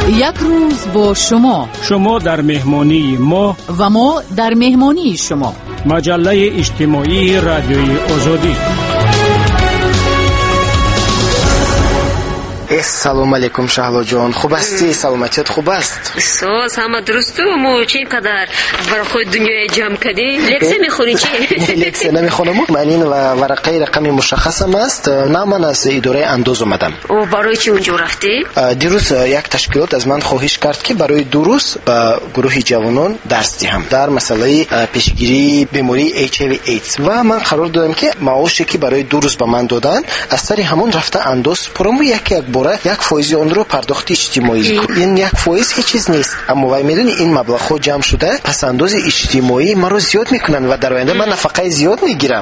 یک روز با شما در مهمانی ما و ما در مهمانی شما. مجله اجتماعی رادیوی آزادی. سلام علیکم شهلا جان، خوب هستی؟ سلامتیت خوب است؟ ساز همه درسته. مو چی قدر برای خود دنیای جمع کردی؟ لکسه میخونی چی؟ لکسه نمیخونم، من این ورقه رقم مشخصم است. نه، من از اداره اندوز اومدم. او برای چی اونجا رفتی؟ دیروز یک تشکیلات از من خواهش کرد که برای 2 روز به گروه جوانان درس دهم در مسئله پیشگیری بیماری HIV ایدز و من قرار دادم که معاشی که برای 2 روز به من دادن از سر همون رفته اندوز پرمو یک باره 1% اون رو پرداخت اجتماعی. این 1% هیچ چیز نیست، اما وای میدونی این مبلغ خود جمع شده پس انداز اجتماعی ما رو زیاد میکنن و در آینده من نفقه زیاد میگیرم.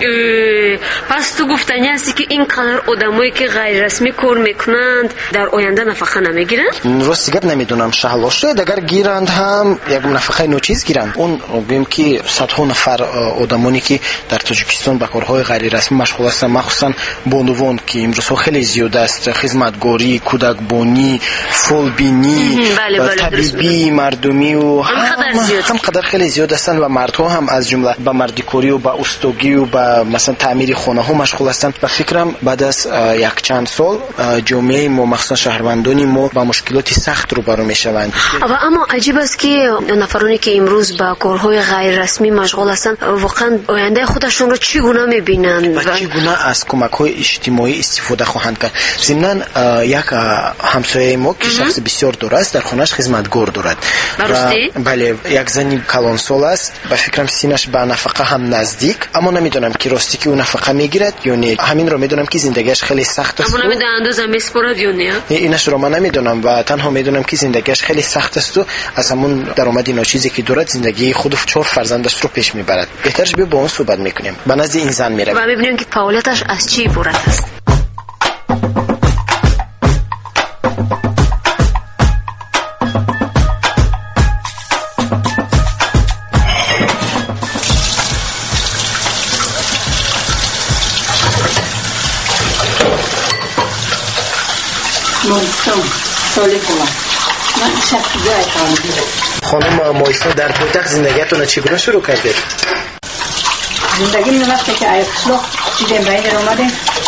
پس تو گفتنی هستی که این قدر آدمایی که غیر رسمی کار میکنند در آینده نفقه نمیگیرن؟ راست گپ نمیدونم شهلا، شاید اگر گیرند هم یک نفقه نوچیز گیرند. اون بگیم که صدها نفر آدمانی که در تاجیکستان به کارهای غیر رسمی مشغول هستند، مخصوصا بانوان که امروزها خیلی زیاد است، خدمتگاری، کودکبانی، فولبینی، طبیبی، مردمی و هم قدر خیلی زیاد هستند و مردها هم از جمله به مردیکاری و به استوگی و به مثلا تعمیر خانه ها مشغول هستند. و فکرم بعد از یک چند سال جامعه ما مخصوصا شهروندان ما با مشکلات سخت روبرو میشوند. اما عجیب است که نفرانی که امروز با کارهای غیر رسمی مشغول هستند واقعا آینده خودشون رو چگونه میبینند و چگونه از کمک‌های اجتماعی استفاده خواهند کرد. ضمن یک همسایه ما که شخص بسیار دور است، در خانه‌اش خدمتگار دارد. بله، یک زنی کلان سال است، به فکرم سینش به نفقه هم نزدیک، اما نمیدونم که راستی که اون نفقه میگیرد یا نه. همین رو میدونم که زندگیش خیلی سخت است. اما نمیدونم اندازه میسپرد یا نه. اینش رو من نمیدونم و تنها میدونم که زندگیش خیلی سخت است و از همون درآمدی ناچیزی که دارد زندگی خود و 4 فرزندش رو پیش میبرد. بهترش بیا با اون صحبت میکنیم. به نزد این زن میره و میبینیم که فعالیتش از چی عبارت است. خانم مایسا، در پایتخت زندگیتون چگونه شروع کردید؟ زندگی من وقتی که ای قشلاق دیدم به این اومده،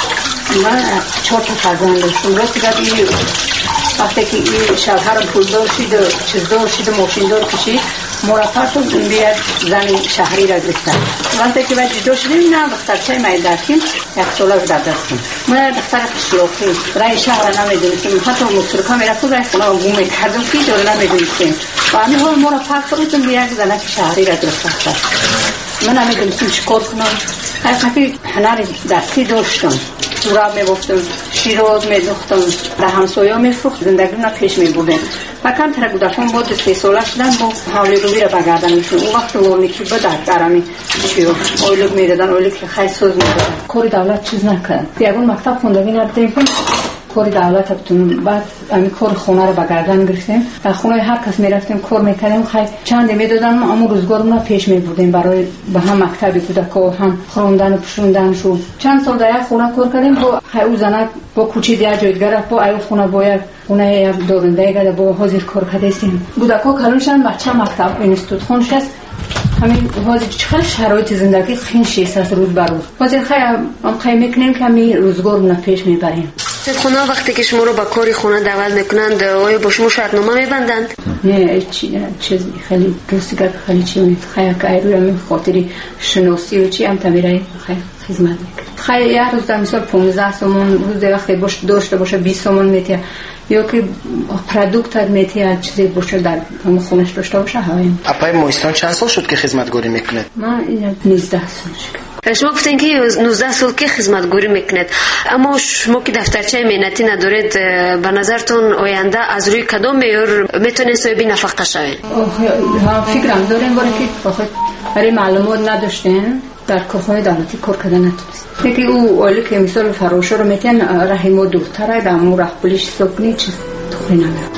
من 4 تا فرزند داشتم. راستی که این وقتی که این شوهرم پولدار شد و چیزدار شد و ماشیندار کشید، مرافعت رو بیاد زن شهری را گرفتن. وقتی که باید جدا شدیم، نه دخترچه مای داشتیم، 1 ساله بود داشتیم. من دختر قشلاقی رای شهر را نمیدونستیم، حتی مصرفه میرفتم رای خونه رو گم میکردم که دور نمیدونستیم. و همین حال مرافعت رو بیاد زن شهری را گرفتن. من نمیدونستم چیکار کنم. حقیقتی هنر دستی داشتم. سوراب می‌بافتم، شیراز می‌دوختم، در همسایه‌ها می‌فروختم، زندگیم را پیش می‌بردم. فقط تر گودکان بود 3 ساله شدن با حالی روی را بگردن می‌شون. اون وقت ورنیکی بود در درمی چیو اویلوگ می‌دادن، اویلوگ خیلی سوز می‌دادن. کار دولت چیز نکرد. یگون مکتب خوندگی ندیدیم. کار دولت بتون بعد همین کار خونه رو بگردن گرفتیم. در خونه هر کس میرفتیم کار میکردیم، خیلی چند میدادن، اما روزگارمون رو پیش میبردیم برای به هم مکتب کودکا هم خواندن و پوشوندن شو. چند سال در یک خونه کار کردیم با خیلی زنک با کوچی دیگه جایگره با ایو خونه باید خونه یک دورنده گره با حاضر کار کردیم. کودکا کلونشن بچه مکتب اینستیتوت خونش است. همین حاضر چقدر شرایط زندگی خیلی شیست است روز بر روز. حاضر خیلی میکنیم که همین روزگارمون رو پیش میبریم. خونه وقتی که شما رو با کاری خونه دعوت میکنند آیا با شما شرطنامه میبندند؟ نه چیز خیلی دوستی که خیلی چی خیلی که روی همین خاطری شناسی و چی هم تمیره خیلی خدمت میکنه. خیلی یه روز در مثال 15 تومان روز وقتی باشه داشته باشه 20 تومان میتیه یا که پروداکت میتیه چیزی باشه در همون خونش داشته باشه. هایم اپای مویستان چند سال شد که خدمتگاری میکنه؟ من 19 سال شد. شما گفتین که 19 سال که خدمتگاری میکنید، اما شما که دفترچه مهنتی ندارید، به نظرتون آینده از روی کدام معیار میتونید صاحب نفقه شوید؟ فکرم داریم برای که فقط برای معلومات نداشتین در کارهای دولتی کار کردن نتونست. یکی او اولی که مثال فروشه رو میتین رحیم و دختره در امور پلیس سکنی چیز دخلی نمیره.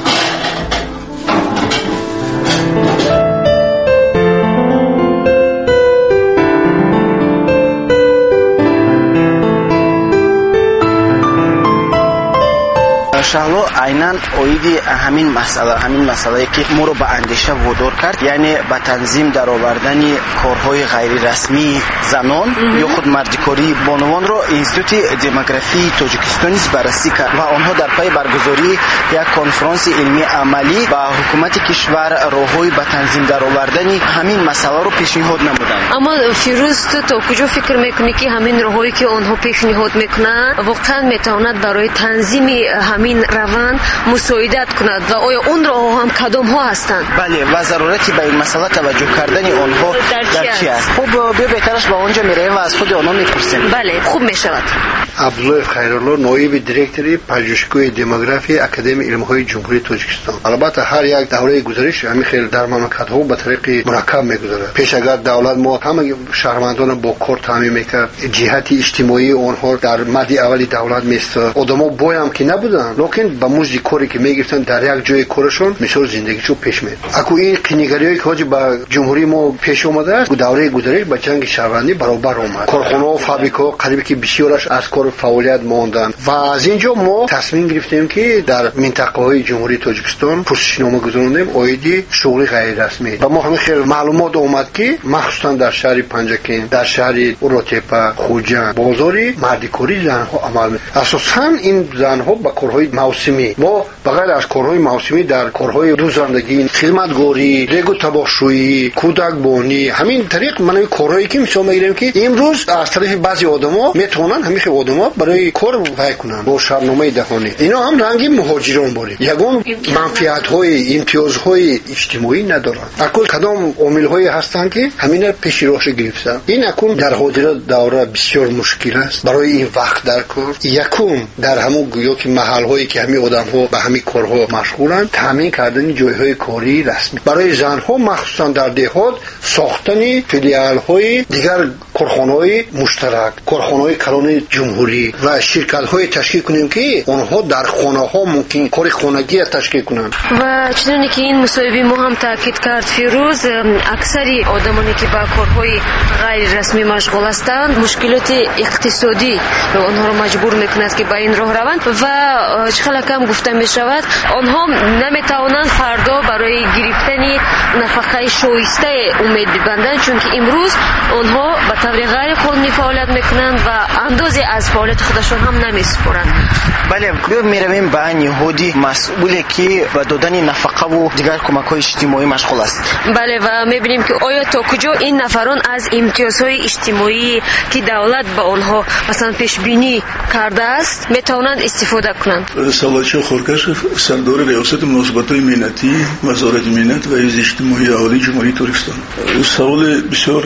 شهلا عیناً اویدی همین مسئله که ما رو به اندیشه وادار کرد، یعنی به تنظیم درآوردن کارهای غیر رسمی زنان یا خود مردکاری بانوان رو اینستیتوت دموگرافی تاجیکستان بررسی کرد و آنها در پی برگزاری یک کنفرانس علمی عملی با حکومت کشور راههای به تنظیم درآوردن همین مسئله رو پیشنهاد نمودند. اما فیروز تو کجا فکر میکنی که همین راههایی که آنها پیشنهاد میکنند واقعا میتواند برای تنظیم همین روند مساعدت کند و آیا اون راه هم کدام ها هستند؟ بله، و ضرورتی به این مسئله توجه کردن آنها در چی است؟ خب بهترش با اونجا میریم و از خود آنها میپرسیم. بله، خوب میشود. عبدالله خیرالله، نایب دیرکتور پژوهشگاه دموگرافی اکادمی علم‌های جمهوری تاجیکستان. البته هر یک دوره گزارش همین خیلی در مملکت‌ها به طریق مرکب می‌گذره. پیش اگر دولت ما همه شهروندان با کار تامین می‌کرد، جهت اجتماعی آنها در مد اولی دولت میست. آدم‌ها بایم که نبودن، لکن با مزد کاری که می‌گرفتن در یک جای کارشون مثل زندگیشو پیش می‌برد. اكو این کنیگریایی که حاجی با جمهوری ما پیش اومده است، دوره گزارش با جنگ شهروندی برابر اومد. کارخانه و فابریکا قریب که بسیارش از کار فعالیت ماندن و از اینجا ما تصمیم گرفتیم که در منطقه‌های جمهوری تاجیکستان پرسشنامه گذاروندیم اویدی شغل غیر رسمی و ما همین خیلی معلومات اومد که مخصوصا در شهر پنجکین، در شهر اوراتپا، خوجند، بازاری مردکاری زنها عمل اساساً این زنها با کارهای موسمی و بغیر از کارهای موسمی در کارهای روزمرگی، خدمتگاری، ریگ و تباشویی، کودکبانی، همین طریق من کارهایی که مثال میگیریم که امروز از طرف بعضی آدما میتونن همین آدما برای کار وای کنن با شرطنامه دهانی. اینا هم رنگی مهاجران باری یگون منفعت‌های امتیازهای اجتماعی ندارن. اکل کدام عامل‌هایی هستن که همینا پیش روش گرفتن. این اکون در حاضر دوره بسیار مشکل است برای این وقت در کار. یکون در همون گویا که محل‌هایی که همین آدم‌ها به همین کارها مشغولن تامین کردن جای‌های کاری رسمی برای زن‌ها مخصوصا در دهات ساختن فیلیال‌های دیگر کارخانه‌های مشترک، کارخانه‌های کلان جمهوری و شرکت‌های تشکیل کنیم که آنها در خانه‌ها ممکن کار خانگی تشکیل کنند. و چنانه که این مصاحبه ما هم تاکید کرد فیروز، اکثری آدمانی که با کارهای غیر رسمی مشغول هستند مشکلات اقتصادی به آنها را مجبور میکند که با این راه روند و چقدر کم گفته میشود آنها نمیتوانند فردا برای گرفتن نفقه شایسته امید ببندند، چون که امروز آنها به طور غیر قانونی فعالیت میکنند و اندازه از فعالیت خودشان هم نمیسپرند. بله، میرویم به نهادی مسئولی که به دادن نفقه و دیگر کمک‌های اجتماعی مشغول است. بله، و میبینیم که آیا تا کجا این نفران از امتیازهای اجتماعی که دولت به آنها مثلا پیش بینی کرده است میتوانند استفاده کنند. سوالچه خورکشف سردار ریاست مناسبات‌های ملتی وزارت ملت و حزب اجتماعی عالی جمهوری ترکستان. سوال بسیار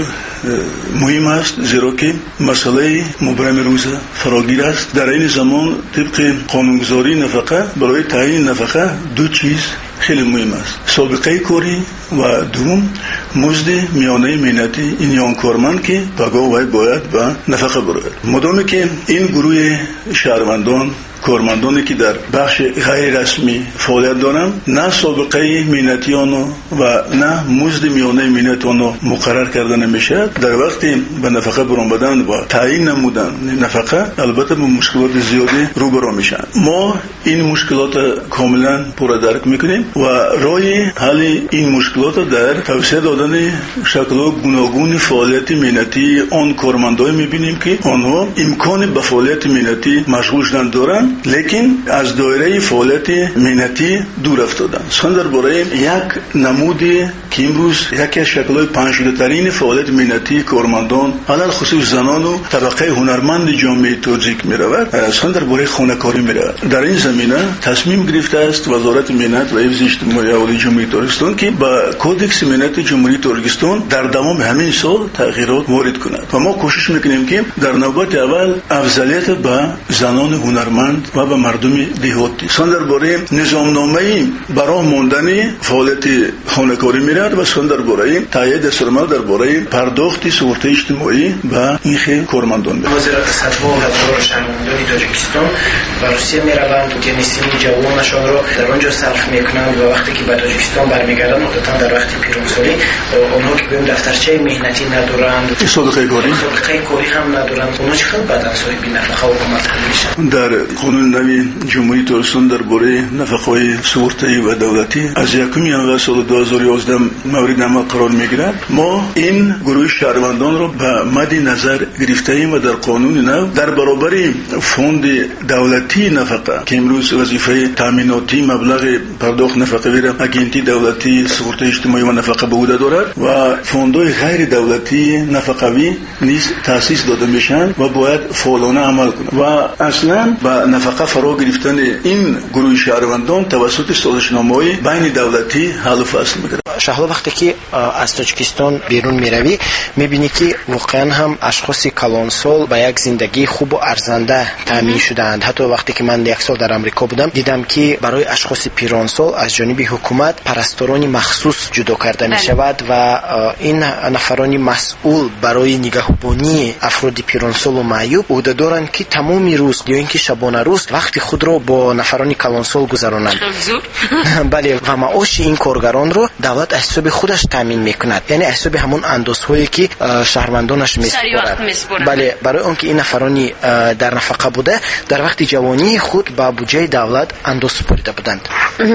مهم است زیرا که مسئله مبرم روز فراگیر است. در این زمان طبق قانونگذاری نفقه برای تعیین نفقه دو چیز خیلی مهم است: سابقه کاری و دوم مزد میانه مهنتی این یان کارمند که پگاه وای باید به نفقه برود. مدامی که این گروه شهروندان کارمندانی که در بخش غیر رسمی فعالیت دارند نه سابقه مهنتی آنها و نه مزد میانه مهنتی آنها مقرر کرده نمیشه، در وقتی به نفقه برآمدن و تعیین نمودن نفقه البته با مشکلات زیادی روبرو میشن. ما این مشکلات کاملا پر درک میکنیم و راه حل این مشکلات در توسعه دادن شکل‌های گوناگون فعالیت مهنتی آن کارمندای میبینیم که آنها امکان به فعالیت مهنتی مشغول شدن دارند لیکن از دایره فعالیت مهنتی دور افتادن. سن درباره یک نمودی که امروز یکی از شکل‌های پنجشده‌ترین فعالیت مهنتی کارمندان علل خصوص زنان و طبقه هنرمند جامعه تاجیک می‌رود، سن درباره خانه‌کاری می‌رود. در این زمینه تصمیم گرفته است وزارت مهنت و حفظ اجتماعی عالی جمهوری تاجیکستان که با کدکس مهنت جمهوری تاجیکستان در تمام همین سال تغییرات وارد کند و ما کوشش می‌کنیم که در نوبت اول افضلیت به زنان هنرمند و به مردم دیهاتی. سن درباره نظامنامه برای ماندن فعالیت خانه‌کاری می‌رود و سن درباره تایید سرمایه درباره پرداخت سهولت اجتماعی و این خیلی کارمندان. وزارت صدها هزار شهروندان تاجیکستان به روسیه می‌روند تنیسین جوانشان رو در اونجا صرف میکنند و وقتی که به تاجیکستان برمیگردند عادتا در وقت پیرانسالی اونها که بهم دفترچه مهنتی ندارند، صدقه کاری هم ندارند، اونها چقدر بعداً صاحب نفقه و کمک میشن؟ در قانون نوی جمهوری ترکستان درباره نفقه‌های سپرده و دولتی از 1 ژانویه سال 2011 مورد عمل قرار میگیرد. ما این گروه شهروندان رو به مد نظر گرفته ایم و در قانون نو در برابر فوند دولتی نفقه که امروز وظیفه تامیناتی مبلغ پرداخت نفقه ویره اگنتی دولتی سپرده اجتماعی و نفقه به عهده دارد و فوندهای غیر دولتی نفقوی نیز تأسیس داده میشن و باید فعالانه عمل کنند و اصلا به نفقه فرا گرفتن این گروه شهروندان توسط سازشنامه‌های بین دولتی حل و فصل میگیرد. شهلا وقتی که از تاجیکستان بیرون میروی میبینی که واقعا هم اشخاص کلانسال با یک زندگی خوب و ارزنده تامین شدند. حتی وقتی که من 1 سال در امریکا بودم دیدم که برای اشخاص پیرانسال از جانب حکومت پرستارانی مخصوص جدا کرده می شود و این نفرانی مسئول برای نگهبانی افراد پیرانسال و معیوب عهده دارند که تمام روز یا اینکه شبانه روز وقت خود را با نفرانی کلانسال گذرانند. بله و معاش این کارگران رو دولت از حساب خودش تامین میکند، یعنی از حساب همون اندازهایی که شهروندانش میسپارد. بله برای اونکه این نفرانی در نفقه بوده در وقت جوانی خود با بودجه دولت انداز سپرده بودند.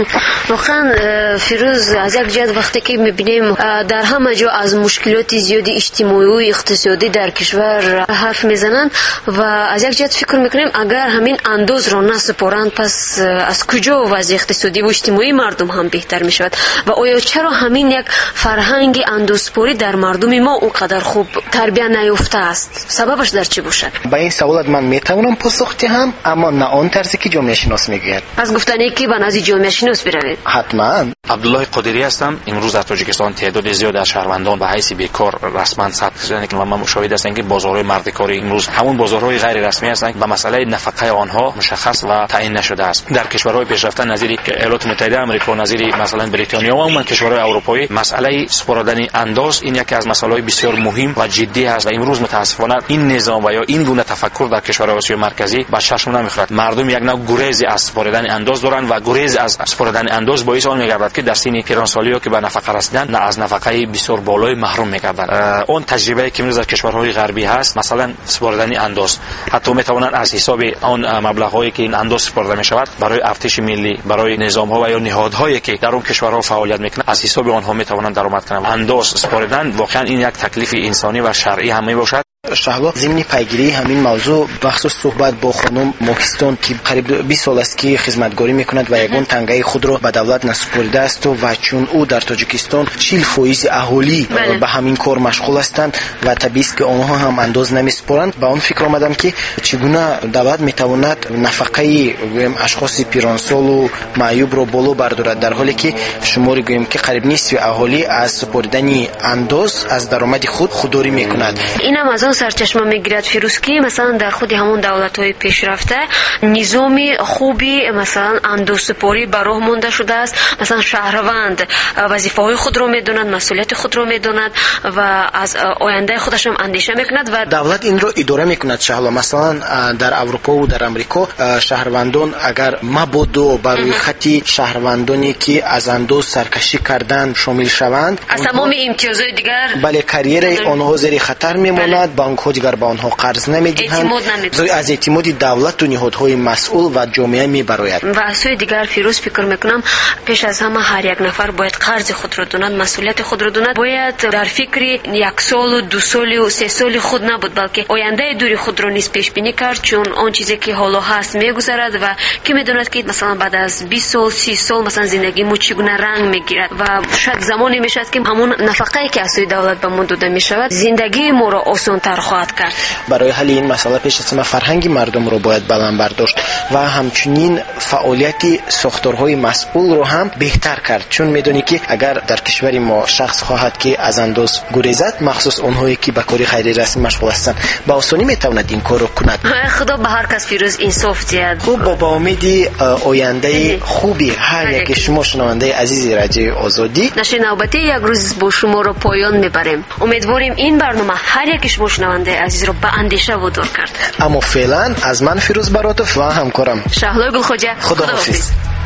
واقعا فیروز از یک جهت وقتی که میبینیم در همه جا از مشکلات زیادی اجتماعی و اقتصادی در کشور حرف میزنند و از یک جهت فکر میکنیم اگر همین انداز را نسپارند پس از کجا وضع اقتصادی و اجتماعی مردم هم بهتر میشود و آیا چرا همین یک فرهنگ اندازسپاری در مردم ما اونقدر خوب تربیت نیافته است؟ سببش در چی باشد؟ با این سوالات من میتونم پاسخ دهم اما نه آن طرزی که جامعه شناس میگوید. پس گفتنی که به نزد جامعه شناس بروید. حتما. عبدالله قادری هستم. امروز در تاجیکستان تعداد زیاد از شهروندان به حیث بیکار رسما ثبت شدند که ما مشاهده هستیم که بازارهای مردکاری امروز همون بازارهای غیر رسمی هستند و مسئله نفقه آنها مشخص و تعیین نشده است. در کشورهای پیشرفته نظیر ایالات متحده آمریکا، نظیر مثلا بریتانیا و عموما کشورهای اروپایی مسئله سپردن انداز این یکی از مسائل بسیار مهم و جدی است و امروز متاسفانه این نظام و یا این گونه تفکر در کشورهای آسیای مرکزی به چشم نمیخورد. مردم یک نوع گریز از سپردن انداز دارند و گریز از سپردن انداز باعث آن میگردد که در سن پیرانسالی که به نفقه رسیدن نه از نفقه بسیار بالای محروم میگردند. اون تجربه که امروز در کشورهای غربی هست مثلا سپردن انداز حتی میتوانند از حساب آن مبلغ‌هایی که این انداز سپرده میشود برای ارتش ملی، برای نظام‌ها و یا نهادهایی که در اون کشورها فعالیت میکنند از حساب آنها میتوانند درآمد کنند. انداز سپردن واقعا این یک تکلیف انسانی و شرعی هم میباشد. شهلا ضمن پیگیری همین موضوع بخصوص صحبت با خانم ماکستان که قریب 20 سال است که خدمتگاری میکند و یگان تنگه خود را به دولت نسپرده است و چون او در تاجیکستان 40% اهالی به همین کار مشغول هستند و طبیعی است که آنها هم انداز نمیسپارند. با اون فکر آمدم که چگونه دولت میتواند نفقه اشخاص پیرانسال و معیوب را بالا بردارد در حالی که شماری گویم که قریب نصف اهالی از سپردن انداز از درآمد خود خودداری میکند. اینم از سرچشمه میگیرد فیروز که مثلا در خود همون دولت‌های پیشرفته نظامی خوبی مثلا اندازسپاری به راه مانده شده است. مثلا شهروند وظیفه‌های خود را میداند، مسئولیت خود را میداند و از آینده خودش هم اندیشه میکند و دولت این را اداره میکند. شهلا مثلا در اروپا و در امریکا شهروندان اگر مبادا برای خطی شهروندانی که از انداز سرکشی کردن شامل شوند از تمام امتیازهای دیگر بله کریر آنها زیر خطر میماند. بانک‌ها دیگر به آنها قرض نمیدهند، از اعتماد دولت و نهادهای مسئول و جامعه میبراید. و از سوی دیگر فیروز فکر میکنم پیش از همه هر یک نفر باید قرض خود را داند، مسئولیت خود را داند. باید در فکر 1 سال و 2 سال و 3 سال خود نبود بلکه آینده دوری خود را نیز پیش بینی کرد، چون آن چیزی که حالا هست میگذرد و کی میداند که مثلا بعد از 20 سال 30 سال مثلا زندگی ما چگونه رنگ میگیرد و شاید زمانی میشد که همون نفقه‌ای که از سوی دولت به ما داده میشود زندگی ما را آسان تر خواهد کرد. برای حل این مسئله پیش از همه فرهنگ مردم رو باید بلند برداشت و همچنین فعالیت ساختارهای مسئول رو هم بهتر کرد، چون میدونی که اگر در کشور ما شخص خواهد که از انداز گریزد، مخصوص اونهایی که به کاری غیر رسمی مشغول هستند، با آسانی میتواند این کار رو کند. خدا به هر کس فیروز انصاف دهد. خوب با امید آینده خوبی هر یک شما شنونده عزیز رادیو آزادی. نشر نوبتی یک روز با شما رو پایان میبریم. امیدواریم این برنامه هر یک شما шунавандаи азизро ба андеша водор кард. аммо феълан аз ман Фирӯз Баротов ва ҳамкорам Шаҳлои Гулхоҷа, худоҳофиз.